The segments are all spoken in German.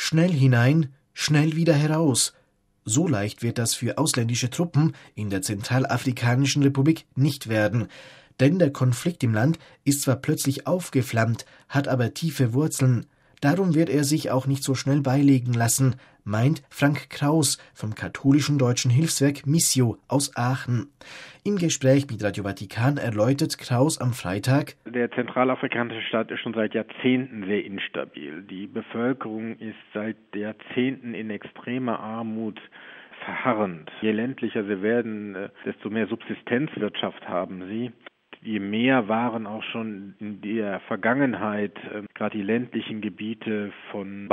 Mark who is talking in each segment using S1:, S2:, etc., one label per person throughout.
S1: Schnell hinein, schnell wieder heraus. So leicht wird das für ausländische Truppen in der Zentralafrikanischen Republik nicht werden. Denn der Konflikt im Land ist zwar plötzlich aufgeflammt, hat aber tiefe Wurzeln. Darum wird er sich auch nicht so schnell beilegen lassen, meint Frank Kraus vom katholischen deutschen Hilfswerk Missio aus Aachen. Im Gespräch mit Radio Vatikan erläutert Kraus am Freitag:
S2: Der zentralafrikanische Staat ist schon seit Jahrzehnten sehr instabil. Die Bevölkerung ist seit Jahrzehnten in extremer Armut verharrend. Je ländlicher sie werden, desto mehr Subsistenzwirtschaft haben sie. Je mehr waren auch schon in der Vergangenheit gerade die ländlichen Gebiete vom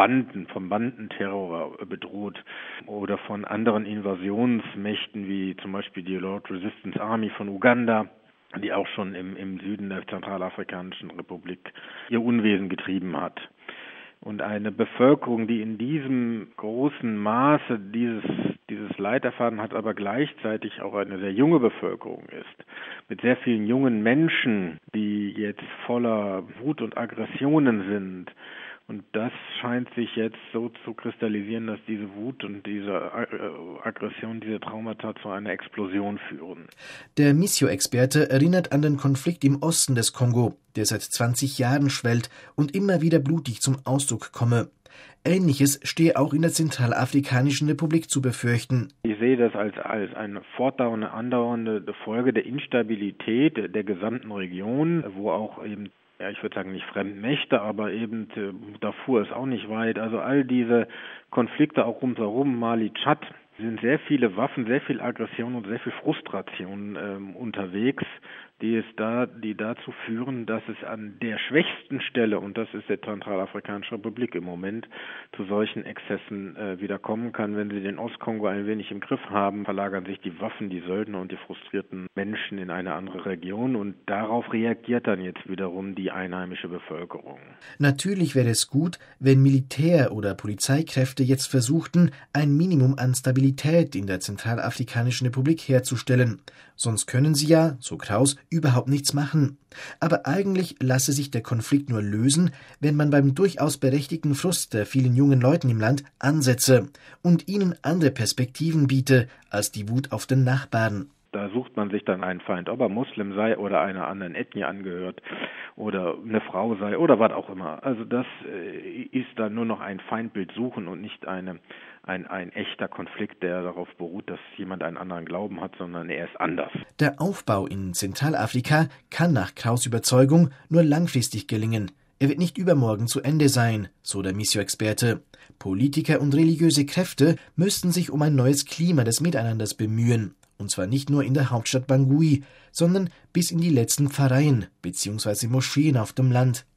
S2: Bandenterror bedroht oder von anderen Invasionsmächten wie zum Beispiel die Lord Resistance Army von Uganda, die auch schon im Süden der Zentralafrikanischen Republik ihr Unwesen getrieben hat. Und eine Bevölkerung, die in diesem großen Maße dieses Leid erfahren hat, aber gleichzeitig auch eine sehr junge Bevölkerung ist, mit sehr vielen jungen Menschen, die jetzt voller Wut und Aggressionen sind. Und das scheint sich jetzt so zu kristallisieren, dass diese Wut und diese Aggression, diese Traumata zu einer Explosion führen.
S1: Der Missio-Experte erinnert an den Konflikt im Osten des Kongo, der seit 20 Jahren schwellt und immer wieder blutig zum Ausdruck komme. Ähnliches stehe auch in der Zentralafrikanischen Republik zu befürchten.
S2: Ich sehe das als eine fortdauernde, andauernde Folge der Instabilität der gesamten Region, wo auch eben, ja, ich würde sagen nicht Fremdmächte, aber eben Darfur ist auch nicht weit. Also all diese Konflikte auch rundherum, Mali, Tschad, sind sehr viele Waffen, sehr viel Aggression und sehr viel Frustration unterwegs, die dazu führen, dass es an der schwächsten Stelle, und das ist der Zentralafrikanische Republik im Moment, zu solchen Exzessen wieder kommen kann. Wenn sie den Ostkongo ein wenig im Griff haben, verlagern sich die Waffen, die Söldner und die frustrierten Menschen in eine andere Region, und darauf reagiert dann jetzt wiederum die einheimische Bevölkerung.
S1: Natürlich wäre es gut, wenn Militär- oder Polizeikräfte jetzt versuchten, ein Minimum an Stabilität in der Zentralafrikanischen Republik herzustellen. Sonst können sie ja, so Kraus, überhaupt nichts machen. Aber eigentlich lasse sich der Konflikt nur lösen, wenn man beim durchaus berechtigten Frust der vielen jungen Leuten im Land ansetze und ihnen andere Perspektiven biete als die Wut auf den Nachbarn.
S2: Da sucht man sich dann einen Feind, ob er Muslim sei oder einer anderen Ethnie angehört oder eine Frau sei oder was auch immer. Also das ist dann nur noch ein Feindbild suchen und nicht ein echter Konflikt, der darauf beruht, dass jemand einen anderen Glauben hat, sondern er ist anders.
S1: Der Aufbau in Zentralafrika kann nach Kraus' Überzeugung nur langfristig gelingen. Er wird nicht übermorgen zu Ende sein, so der Missio-Experte. Politiker und religiöse Kräfte müssten sich um ein neues Klima des Miteinanders bemühen. Und zwar nicht nur in der Hauptstadt Bangui, sondern bis in die letzten Pfarreien bzw. Moscheen auf dem Land.